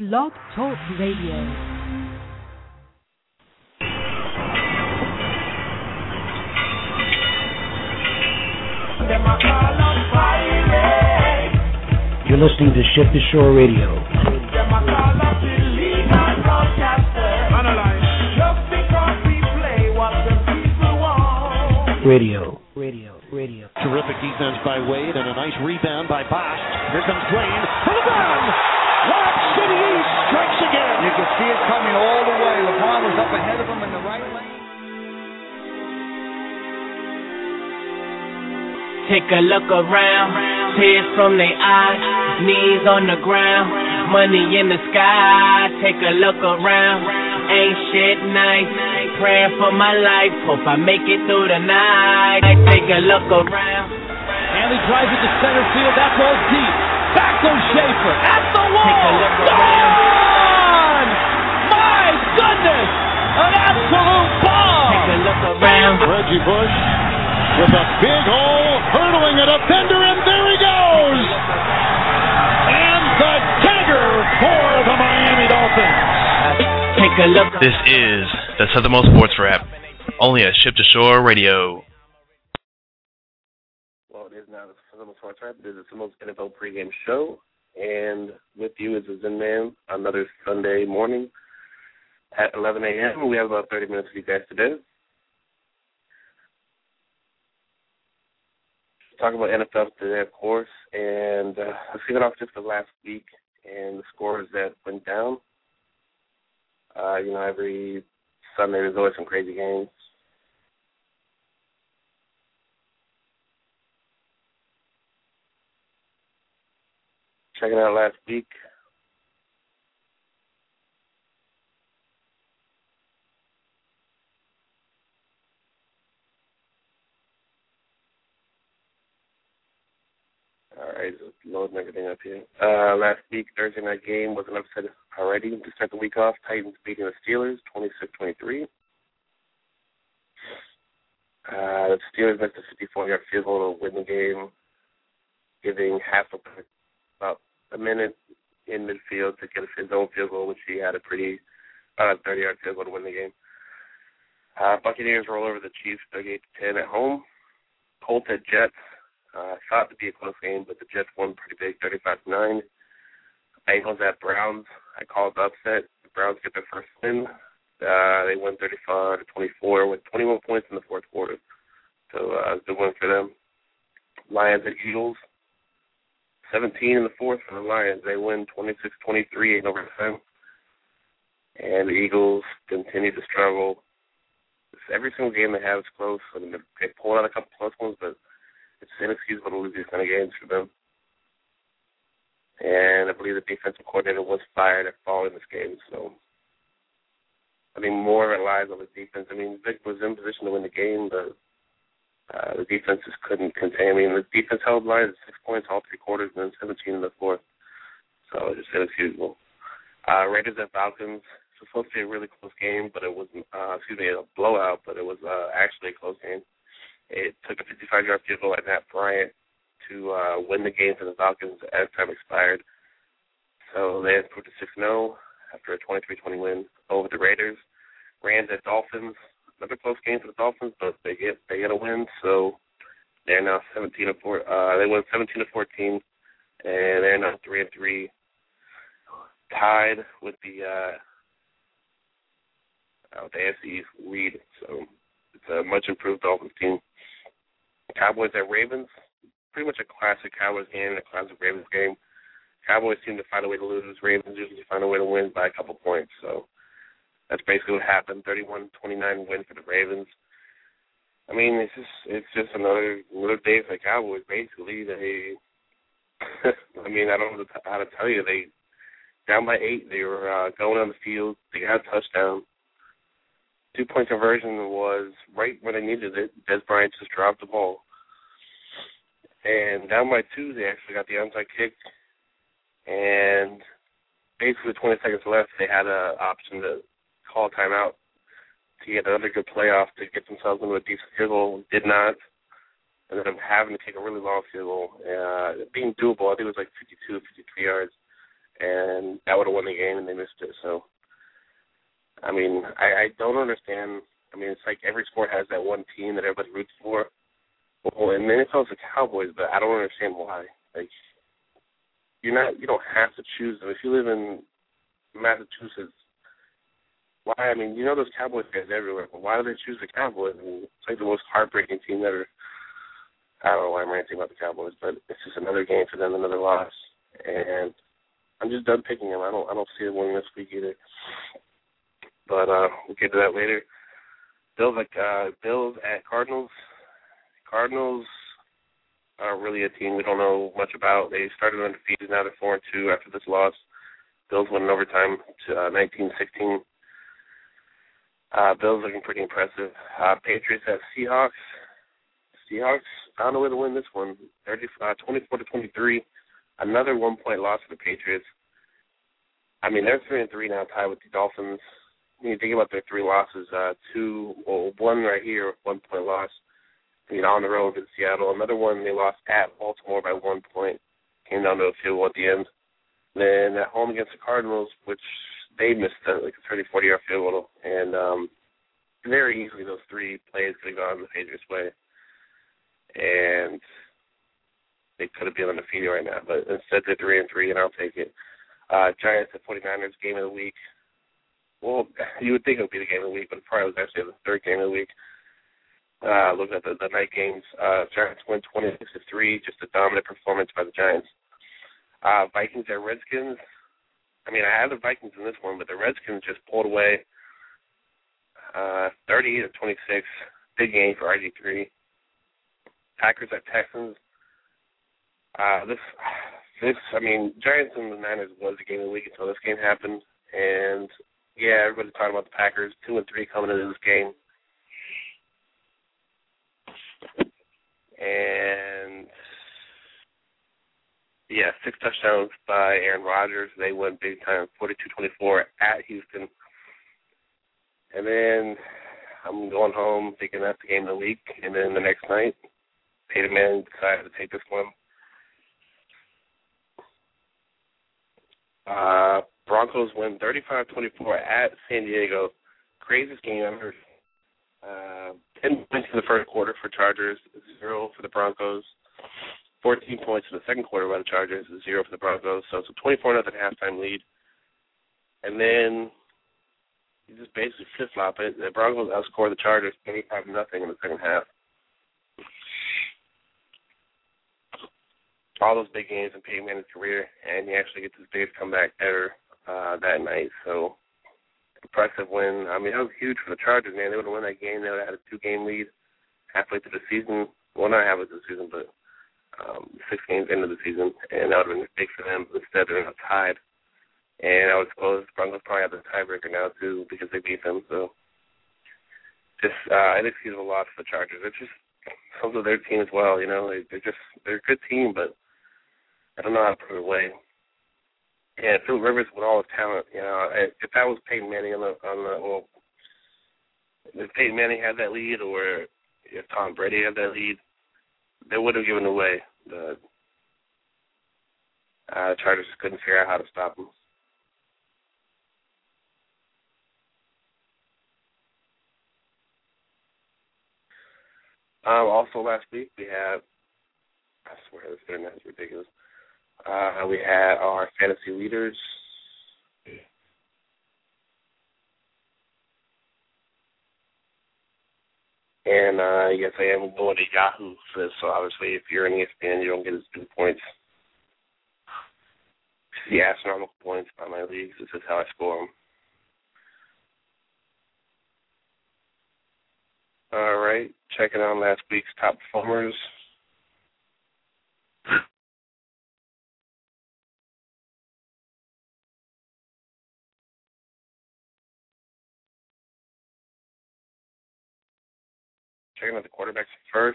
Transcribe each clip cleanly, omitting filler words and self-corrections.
Blog Talk Radio. You're listening to Ship to Shore Radio. Radio. Terrific defense by Wade and a nice rebound by Bosch. Here comes Dwayne for the run. Lob City East strikes again. You can see it coming all the way. LeBron was up ahead of him in the right lane. Take a look around, tears from their eyes, knees on the ground, money in the sky. Take a look around, ain't shit nice, praying for my life, hope I make it through the night. Take a look around. Hanley drives it to center field, that ball's deep. Back goes Schaefer, at the wall. Take a look around. Gone! My goodness, an absolute bomb. Take a look around. Reggie Bush with a big hole, hurdling a defender, and there he goes! And the dagger for the Miami Dolphins. Take a look. This is the Southernmost Sports Wrap, only at Ship to Shore Radio. Well, it is now the Southernmost Sports Wrap. It is the Southernmost NFL pregame show, and with you is the Zen Man, another Sunday morning at 11 a.m. We have about 30 minutes for you guys today. Talk about NFL today, of course, and let's get it off just the last week and the scores that went down. Every Sunday there's always some crazy games. Checking out last week. All right, just loading everything up here. Last week, Thursday night game was an upset already to start the week off. Titans beating the Steelers 26-23. The Steelers missed a 54-yard field goal to win the game, giving about a minute in midfield to get his own field goal, which he had a pretty 30-yard field goal to win the game. Buccaneers roll over the Chiefs 38-10 at home. Colts at Jets. Thought to be a close game, but the Jets won pretty big, 35-9. Bengals at Browns. I called the upset. The Browns get their first win. They won 35-24 with 21 points in the fourth quarter. So a good win for them. Lions at Eagles. 17 in the fourth for the Lions. They win 26-23 in overtime. And the Eagles continue to struggle. Every single game they have is close. I mean, they pulled out a couple close ones, but it's inexcusable to lose these kind of games for them. And I believe the defensive coordinator was fired following this game. So, I think more of it lies on the defense. I mean, Vic was in position to win the game, but the defense just couldn't contain. I mean, the defense held Lions 6 points all three quarters and then 17 in the fourth. So, just inexcusable. Raiders at Falcons. It was supposed to be a really close game, but it wasn't, a blowout, but it was actually a close game. It took a 55-yard field goal at Matt Bryant to win the game for the Falcons as time expired. So they improved to 6-0 after a 23-20 win over the Raiders. Rams at Dolphins. Another close game for the Dolphins, but they get a win. So they're now 17-4. They won 17-14, and they're now 3-3, tied with the AFC lead. So it's a much improved Dolphins team. Cowboys at Ravens, pretty much a classic Cowboys game and a classic Ravens game. Cowboys seem to find a way to lose. Ravens usually find a way to win by a couple points. So that's basically what happened. 31-29 win for the Ravens. I mean, it's just another day for the Cowboys. Basically, they. I mean, I don't know how to tell you. They down by 8. They were going on the field. They got a touchdown. 2-point conversion was right where they needed it. Des Bryant just dropped the ball. And down by 2, they actually got the onside kick. And basically 20 seconds left, they had an option to call a timeout to get another good playoff to get themselves into a decent field goal. Did not. And then having to kick a really long field goal. Being doable, I think it was like 52, 53 yards. and that would have won the game, and they missed it. So, I mean, I don't understand. I mean, it's like every sport has that one team that everybody roots for. Well, and then it calls the Cowboys, but I don't understand why. Like, you don't have to choose them. If you live in Massachusetts, why? I mean, you know those Cowboys fans everywhere, but why do they choose the Cowboys? I mean, it's like the most heartbreaking team ever. I don't know why I'm ranting about the Cowboys, but it's just another game for them, another loss, and I'm just done picking them. I don't see them winning this week either. But we'll get to that later. Bills at Cardinals. Cardinals are really a team we don't know much about. They started undefeated, now they're 4-2 after this loss. Bills won in overtime to 19-16. Bills looking pretty impressive. Patriots at Seahawks. Seahawks found a way to win this one, 24-23. Another 1-point loss for the Patriots. I mean, they're 3-3 now, tied with the Dolphins. When you think about their 3 losses, one right here, 1-point loss. I mean, on the road in Seattle. Another one they lost at Baltimore by 1 point. Came down to a field goal at the end. Then at home against the Cardinals, which they missed like a 30, 40-yard field goal. And very easily those 3 plays could have gone the Patriots' way. And they could have been undefeated right now. But instead they're 3-3, and I'll take it. Giants at 49ers, game of the week. Well, you would think it would be the game of the week, but it probably was actually the 3rd game of the week. Looking at the night games, Giants win 26-3, just a dominant performance by the Giants. Vikings at Redskins. I mean, I had the Vikings in this one, but the Redskins just pulled away 38-26. Big game for RG3. Packers at Texans. I mean, Giants and the Niners was the game of the week until this game happened. And, yeah, everybody's talking about the Packers, 2-3 coming into this game. And, yeah, 6 touchdowns by Aaron Rodgers. They won big time, 42-24 at Houston. And then I'm going home thinking that's the game of the week. And then the next night, Peyton Manning decided to take this one. Broncos win 35-24 at San Diego. Craziest game I've ever. 10 points in the first quarter for Chargers, 0 for the Broncos. 14 points in the second quarter by the Chargers, 0 for the Broncos. So it's a 24-0 halftime lead. And then you just basically flip-flop it. The Broncos outscored the Chargers 25-0 in the second half. All those big games in Peyton Manning's career, and he actually gets his biggest comeback ever that night. So, impressive win. I mean, that was huge for the Chargers, man. They would have won that game. They would have had a 2-game lead halfway through the season. Well, not halfway through the season, but 6 games into the season, and that would have been big for them. Instead, they're not tied. And I would suppose the Broncos probably have the tiebreaker now, too, because they beat them. So, just an inexcusable loss for the Chargers. It's just some of their team as well, you know. They're a good team, but I don't know how to put it away. And Philip Rivers with all his talent, you know, if that was Peyton Manning if Peyton Manning had that lead, or if Tom Brady had that lead, they would have given away. The Chargers just couldn't figure out how to stop them. Also last week we had, I swear this internet is ridiculous. We had our fantasy leaders. And yes, I am going to Yahoo for this. So obviously, if you're an ESPN, you don't get as good points. The astronomical points by my leagues. This is how I score them. All right, checking out last week's top performers. Checking out the quarterbacks first.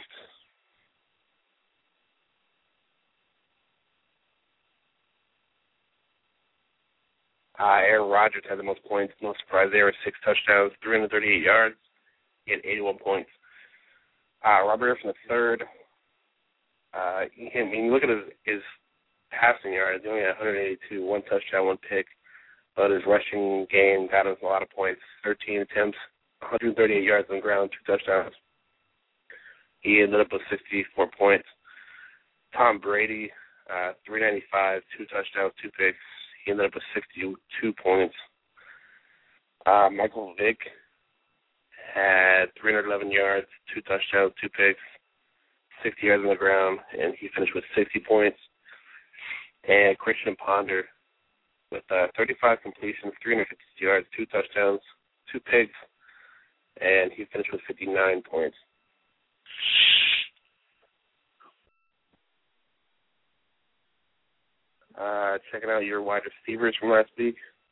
Aaron Rodgers had the most points. No surprise there. 6 touchdowns, 338 yards. He had 81 points. Robert Griffin III. You look at his passing yards. He only had 182, one touchdown, one pick. But his rushing game got us a lot of points. 13 attempts, 138 yards on the ground, 2 touchdowns. He ended up with 64 points. Tom Brady, 395, 2 touchdowns, 2 picks. He ended up with 62 points. Michael Vick had 311 yards, 2 touchdowns, 2 picks, 60 yards on the ground, and he finished with 60 points. And Christian Ponder with 35 completions, 350 yards, 2 touchdowns, 2 picks, and he finished with 59 points. Checking out your wide receivers from last week.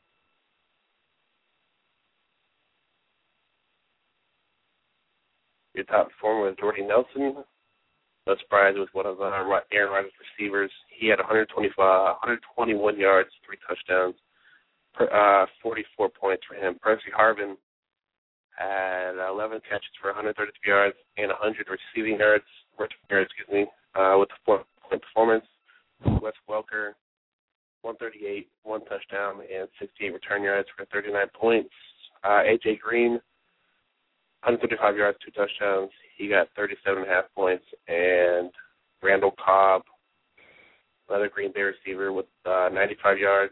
Your top performer was Jordy Nelson. No surprise with one of Aaron Rodgers' receivers. He had 121 yards, 3 touchdowns, 44 points for him. Percy Harvin had 11 catches for 133 yards and 100 receiving yards, with a 4-point performance. Wes Welker, 138, 1 touchdown, and 68 return yards for 39 points. A.J. Green, 135 yards, 2 touchdowns. He got 37.5 points. And Randall Cobb, another Green Bay receiver, with 95 yards.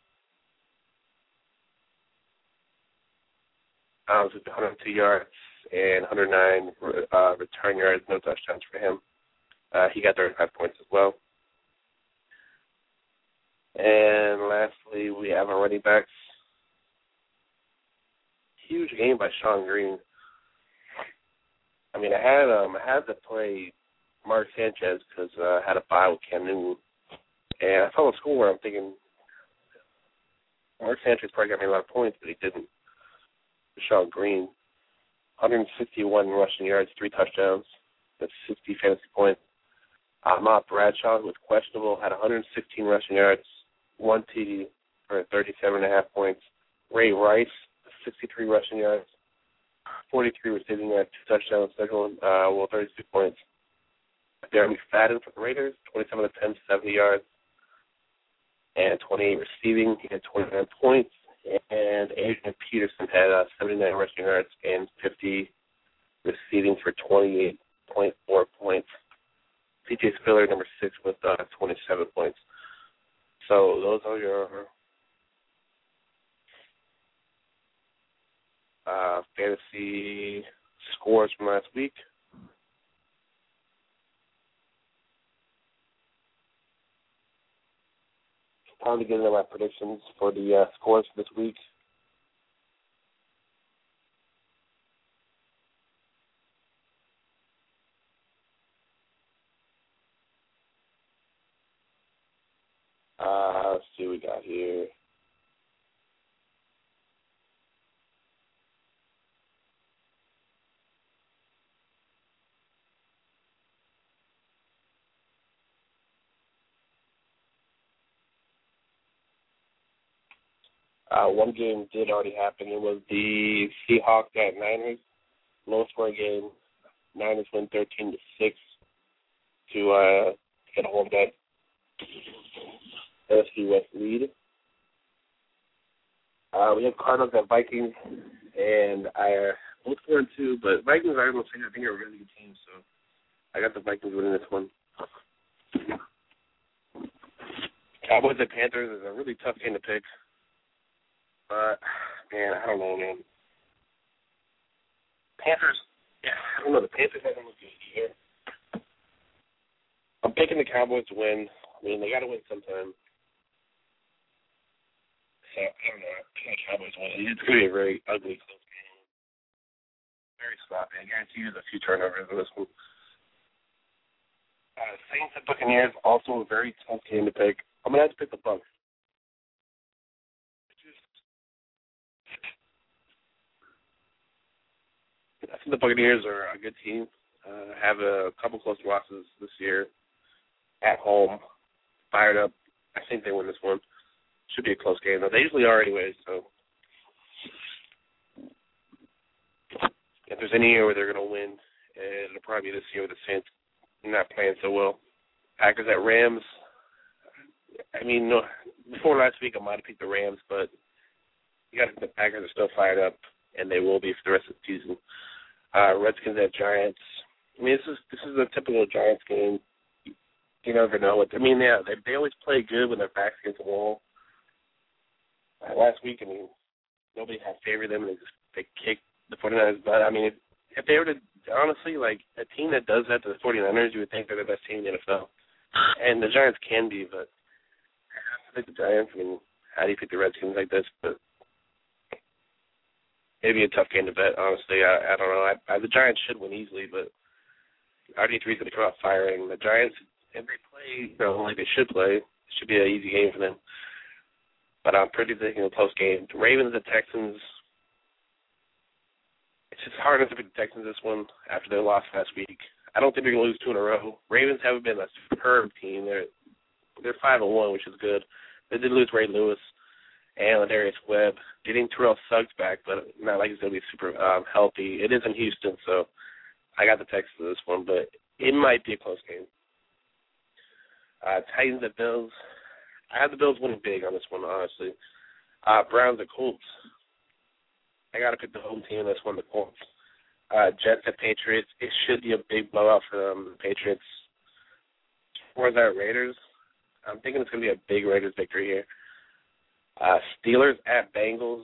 102 yards and 109 return yards, no touchdowns for him. He got 35 points as well. And lastly, we have our running backs. Huge game by Sean Green. I mean, I had to play Mark Sanchez because I had a bye with Cam Newton. And I saw the score where I'm thinking, Mark Sanchez probably got me a lot of points, but he didn't. Sean Green, 161 rushing yards, 3 touchdowns. That's 60 fantasy points. Matt Bradshaw was questionable, had 116 rushing yards, 1 TD for 37.5 points. Ray Rice, 63 rushing yards, 43 receiving yards, 2 touchdowns, 32 points. Jeremy McFadden for the Raiders, 27 attempts, 70 yards, and 28 receiving. He had 29 points. And Adrian Peterson had 79 rushing yards and 50 receiving for 28.4 points. C.J. Spiller, number 6, with 27 points. So those are your fantasy scores from last week. Time to get into my predictions for the scores for this week. Let's see what we got here. One game did already happen. It was the Seahawks at Niners. Low scoring game. Niners win 13-6 to get a home that NFC West lead. We have Cardinals at Vikings, and I both 4-2, but Vikings are able to say I think are a really good team, so I got the Vikings winning this one. Cowboys at Panthers is a really tough game to pick. But, man, I don't know, man. Panthers, I don't know. The Panthers haven't looked good either. I'm picking the Cowboys to win. I mean, they got to win sometime. So, I don't know. I'm picking the Cowboys to win. It's going to be a very ugly, close game. Very sloppy. I guarantee you there's a few turnovers in this one. Saints at Buccaneers, also a very tough game to pick. I'm going to have to pick the Bucs. I think the Buccaneers are a good team. Have a couple close losses this year at home. Fired up. I think they win this one. Should be a close game, though. They usually are anyways, so. If there's any year where they're going to win, it'll probably be this year with the Saints not playing so well. Packers at Rams. I mean, no, before last week I might have picked the Rams, but you got the Packers are still fired up, and they will be for the rest of the season. Redskins at Giants. I mean, this is a typical Giants game. You never know what. I mean, yeah, they always play good when their backs against the wall. Last week, I mean, nobody had favored them, and they kicked the 49ers. But I mean, if they were to honestly, like a team that does that to the 49ers, you would think they're the best team in the NFL. And the Giants can be, but I think the Giants. I mean, how do you pick the Redskins like this? But maybe a tough game to bet. Honestly, I don't know. The Giants should win easily, but RG3 is going to come out firing. The Giants, if they play, like they should play, it should be an easy game for them. But I'm pretty thinking a close game. The Ravens and Texans. It's just hard to pick the Texans this one after their loss last week. I don't think they're going to lose 2 in a row. Ravens haven't been a superb team. They're 5-1, which is good. They did lose Ray Lewis and Ladarius Webb. Getting Terrell Suggs back, but not like he's going to be super healthy. It is in Houston, so I got the Texans for this one, but it might be a close game. Titans at Bills. I have the Bills winning big on this one, honestly. Browns at Colts. I got to pick the home team in this one, the Colts. Jets at Patriots. It should be a big blowout for the Patriots. As far as that Raiders, I'm thinking it's going to be a big Raiders victory here. Steelers at Bengals.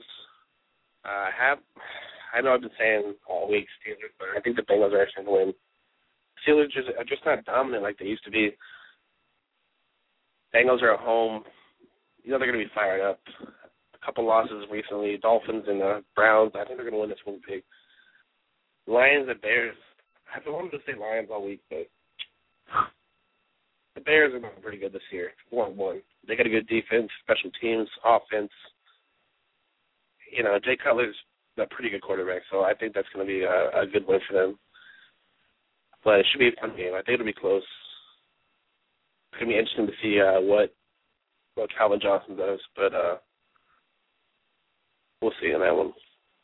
I know I've been saying all week Steelers, but I think the Bengals are actually going to win. Steelers are just not dominant like they used to be. Bengals are at home. You know they're going to be fired up. A couple losses recently. Dolphins and the Browns. I think they're going to win this one big. Lions and Bears. I've been wanting to say Lions all week, but the Bears are looking pretty good this year. 1-1. They got a good defense, special teams, offense. You know, Jay Cutler's a pretty good quarterback, so I think that's going to be a good win for them. But it should be a fun game. I think it'll be close. It's going to be interesting to see what Calvin Johnson does, but we'll see on that one.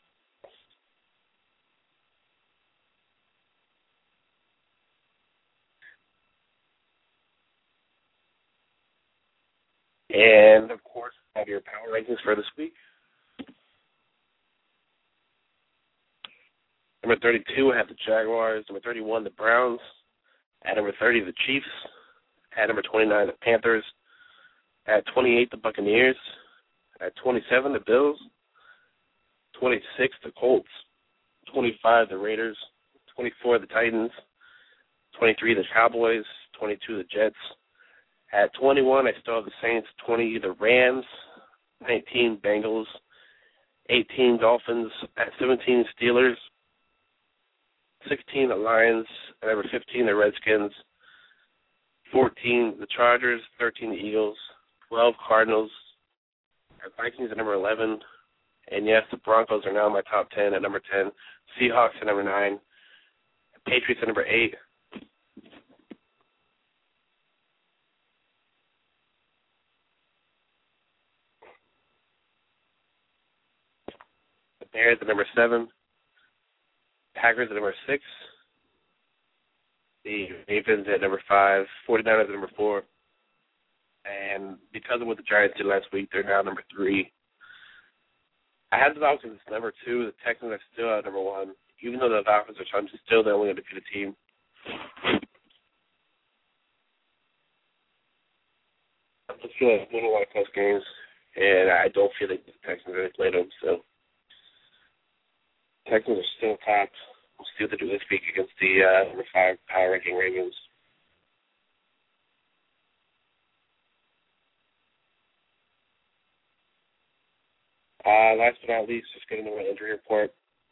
And, of course, have your power rankings for this week. Number 32, I have the Jaguars. Number 31, the Browns. At number 30, the Chiefs. At number 29, the Panthers. At 28, the Buccaneers. At 27, the Bills. 26, the Colts. 25, the Raiders. 24, the Titans. 23, the Cowboys. 22, the Jets. At 21, I still have the Saints. 20, the Rams. 19, Bengals. 18, Dolphins. At 17, Steelers. 16, the Lions. At number 15, the Redskins. 14, the Chargers. 13, the Eagles. 12, Cardinals. At Vikings at number 11. And, yes, the Broncos are now in my top 10 at number 10. Seahawks at number 9. Patriots at number 8. The Bears at number 7. Packers at number 6. The Ravens at number 5. 49ers at number 4. And because of what the Giants did last week, they're now number 3. I had the Falcons at number 2. The Texans are still at number 1. Even though the Falcons are still the only undefeated team. I just feel like there's a lot of close games, and I don't feel like the Texans really played them. So Texans are still top. We'll see what they do this week against the number 5 power ranking Ravens. Last but not least, just getting to my injury report.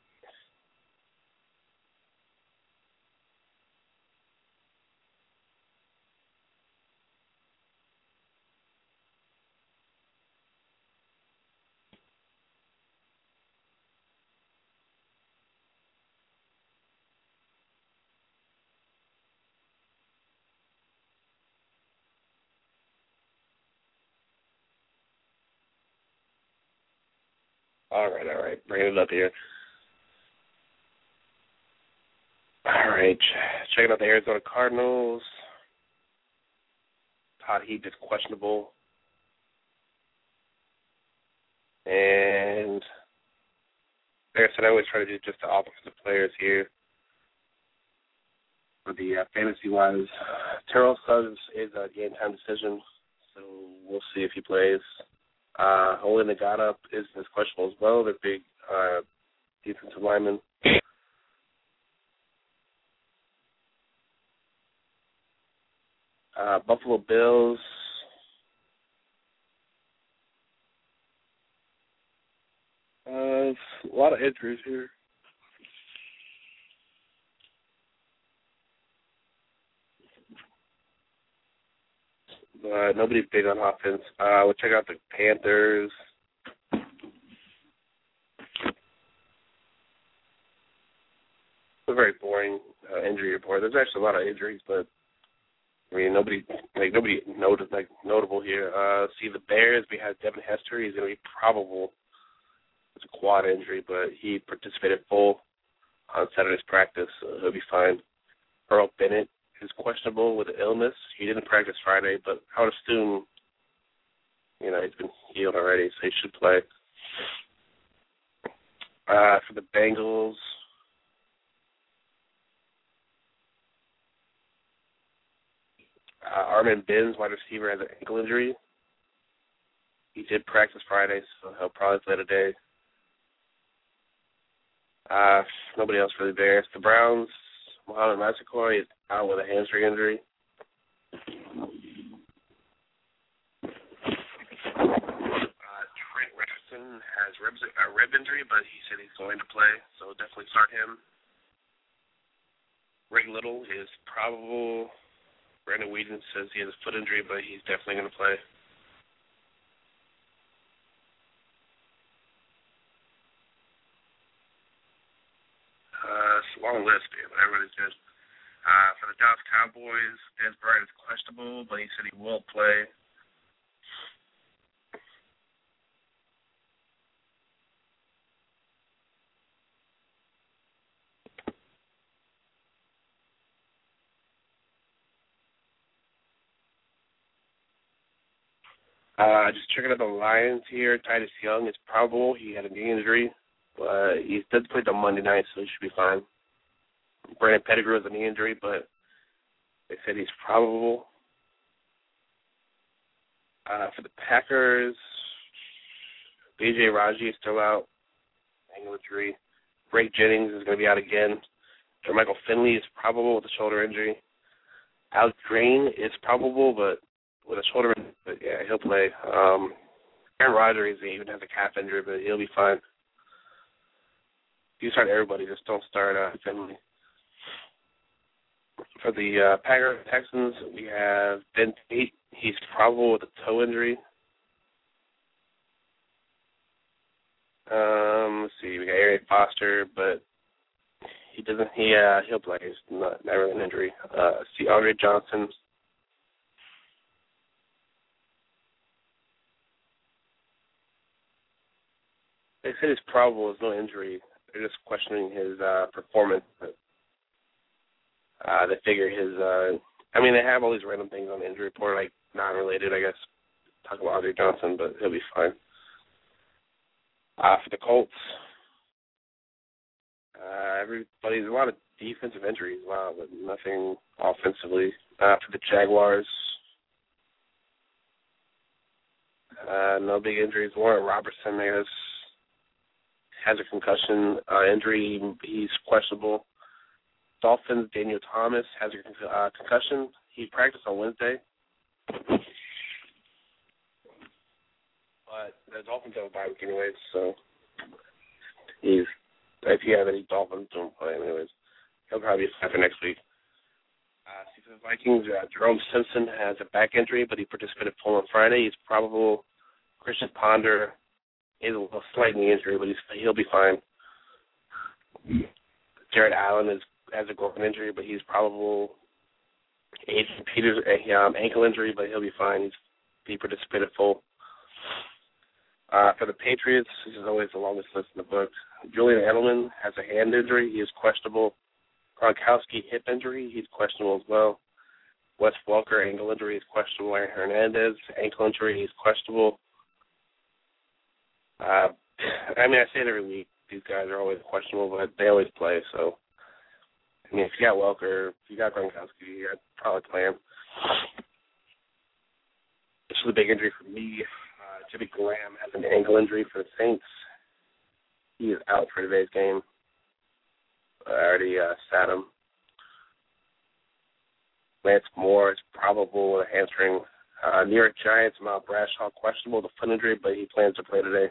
All right. Bringing it up here. All right. Checking out the Arizona Cardinals. Todd Heap is questionable. And like I said, I always try to do just the offensive players here. For the fantasy-wise, Terrell Suggs is a game-time decision, so we'll see if he plays. Ole Nagata is questionable as well. They're big defensive linemen. Buffalo Bills. A lot of injuries here. Nobody's big on offense. We'll check out the Panthers. A very boring injury report. There's actually a lot of injuries, but I mean nobody notable here. See the Bears. We have Devin Hester. He's going to be probable. It's a quad injury, but he participated full on Saturday's practice, so he'll be fine. Earl Bennett is questionable with an illness. He didn't practice Friday, but I would assume, he's been healed already, so he should play. For the Bengals, Armin Benz, wide receiver, has an ankle injury. He did practice Friday, so he'll probably play today. Nobody else really there. The Browns, Mohamed Massaquoi is out with a hamstring injury. Trent Richardson has a rib injury, but he said he's going to play, so definitely start him. Greg Little is probable. Brandon Weeden says he has a foot injury, but he's definitely going to play. It's a long list, man, but everybody's good. For the Dallas Cowboys, Dez Bryant is questionable, but he said he will play. Just checking out the Lions here. Titus Young is probable. He had a knee injury, but he did play on Monday night, so he should be fine. Brandon Pettigrew has a knee injury, but they said he's probable. For the Packers, B.J. Raji is still out, ankle injury. Greg Jennings is going to be out again. Jermichael Finley is probable with a shoulder injury. Alex Green is probable, but with a shoulder injury, but yeah, he'll play. Aaron Rodgers even has a calf injury, but he'll be fine. You start everybody, just don't start Finley. For the Packers Texans, we have Ben Tate. He's probable with a toe injury. Let's see, we got Arian Foster, but he doesn't. He'll play. It's not really an injury. See Andre Johnson. They said he's probable with no injury. They're just questioning his performance. But, they figure his. They have all these random things on the injury report, like non-related, I guess. Talk about Andre Johnson, but he'll be fine. For the Colts, everybody's a lot of defensive injuries, but nothing offensively. For the Jaguars, no big injuries. Warren Robertson, I guess, has a concussion injury. He's questionable. Dolphins, Daniel Thomas has a concussion. He practiced on Wednesday. But the Dolphins have a bye week anyways, so if you have any Dolphins, don't play him anyways. He'll probably be fine for next week. For the Vikings, Jerome Simpson has a back injury, but he participated full on Friday. He's probable. Christian Ponder is a little slight knee injury, but he'll be fine. Jared Allen has a groin injury, but he's probable. Adrian Peters, ankle injury, but he'll be fine. He participated full. For the Patriots, this is always the longest list in the book. Julian Edelman has a hand injury. He is questionable. Gronkowski, hip injury. He's questionable as well. Wes Welker, ankle injury, is questionable. Aaron Hernandez, ankle injury, he's questionable. I mean, I say it every week. These guys are always questionable, but they always play. So, I mean, if you got Welker, if you got Gronkowski, I'd probably play him. This is a big injury for me. Jimmy Graham has an ankle injury for the Saints. He is out for today's game. I already sat him. Lance Moore is probable with a hamstring. New York Giants, Mount Bradshaw, questionable with a foot injury, but he plans to play today.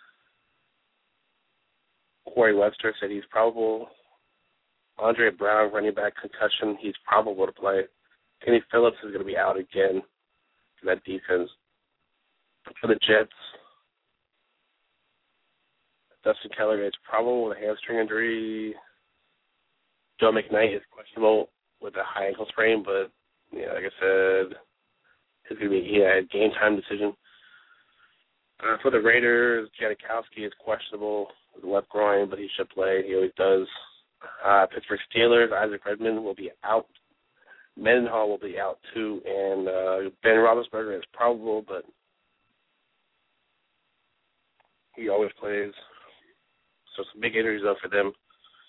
Corey Webster said he's probable. Andre Brown, running back, concussion, he's probable to play. Kenny Phillips is going to be out again for that defense. For the Jets, Dustin Keller is probable with a hamstring injury. Joe McKnight is questionable with a high ankle sprain, but yeah, like I said, it's going to be a game time decision. For the Raiders, Janikowski is questionable with a left groin, but he should play. He always does. Pittsburgh Steelers, Isaac Redmond will be out. Mendenhall will be out too, and Ben Roethlisberger is probable, but he always plays. So some big injuries though for them.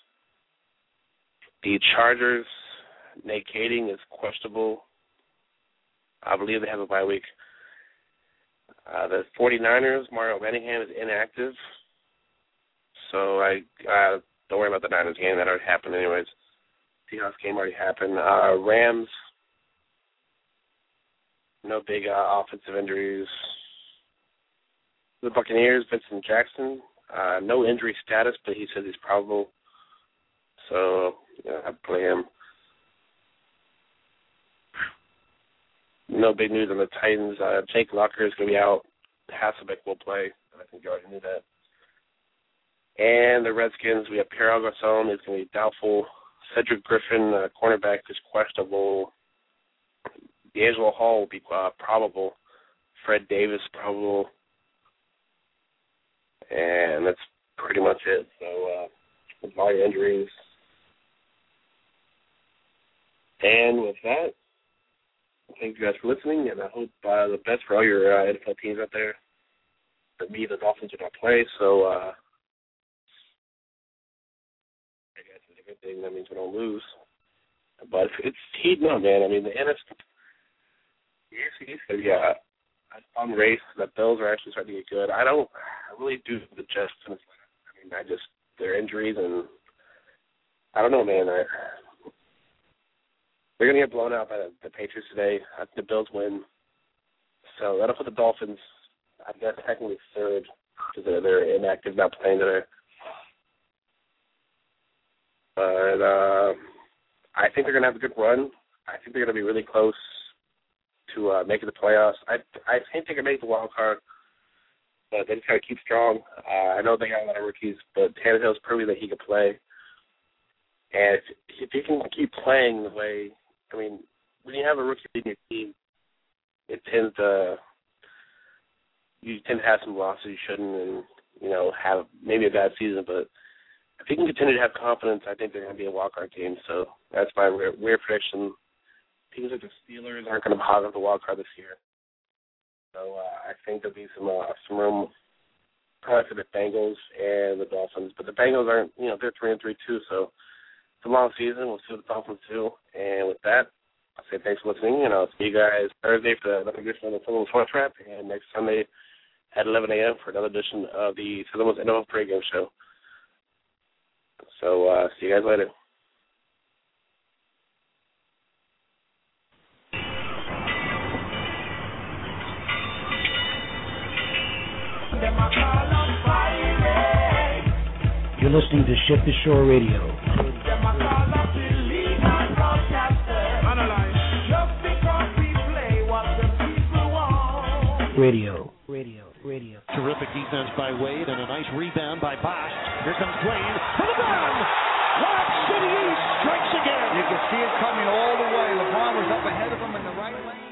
The Chargers, Nate Kading is questionable. I believe they have a bye week. The 49ers, Mario Manningham is inactive. So I don't worry about the Niners game. That already happened anyways. Seahawks game already happened. Rams, no big offensive injuries. The Buccaneers, Vincent Jackson, no injury status, but he says he's probable. So I'd play him. No big news on the Titans. Jake Locker is going to be out. Hasselbeck will play. I think you already knew that. And the Redskins, we have Pierre Garçon is going to be doubtful. Cedric Griffin, cornerback, is questionable. D'Angelo Hall will be probable. Fred Davis, probable. And that's pretty much it. So with all your injuries. And with that, thank you guys for listening, and I hope the best for all your NFL teams out there. For me, the Dolphins are going to play, so I guess it's a good thing. That means we don't lose. But it's heating up, man. I mean, the NFC is going to be a fun race. The Bills are actually starting to get good. I really do the Jets. I mean, their injuries, and I don't know, man. They're going to get blown out by the Patriots today. I think the Bills win. So that'll put the Dolphins, I guess, technically third because they're inactive, not playing today. But I think they're going to have a good run. I think they're going to be really close to making the playoffs. I think they can make the wild card, but they just got to keep strong. I know they got a lot of rookies, but Tannehill's proving that he can play. And if he can keep playing the way, I mean, when you have a rookie in your team, you tend to have some losses you shouldn't, and have maybe a bad season. But if he can continue to have confidence, I think they're going to be a wild-card team. So that's my weird prediction. Teams like the Steelers aren't going to hog up the wild card this year. So I think there'll be some room probably for the Bengals and the Dolphins. But the Bengals aren't, they're 3-3 too. So it's a long season. We'll see what the Dolphins do. And with that, I'll say thanks for listening, and I'll see you guys Thursday for another edition of the Southern Sports Wrap, and next Sunday at 11 a.m. for another edition of the Southern NFL Pregame Show. So see you guys later. You're listening to Shift the Shore Radio. Radio. Terrific defense by Wade and a nice rebound by Bosch. Here comes Wade for the run. Lock City East strikes again. You can see it coming all the way. LeBron was up ahead of him in the right lane.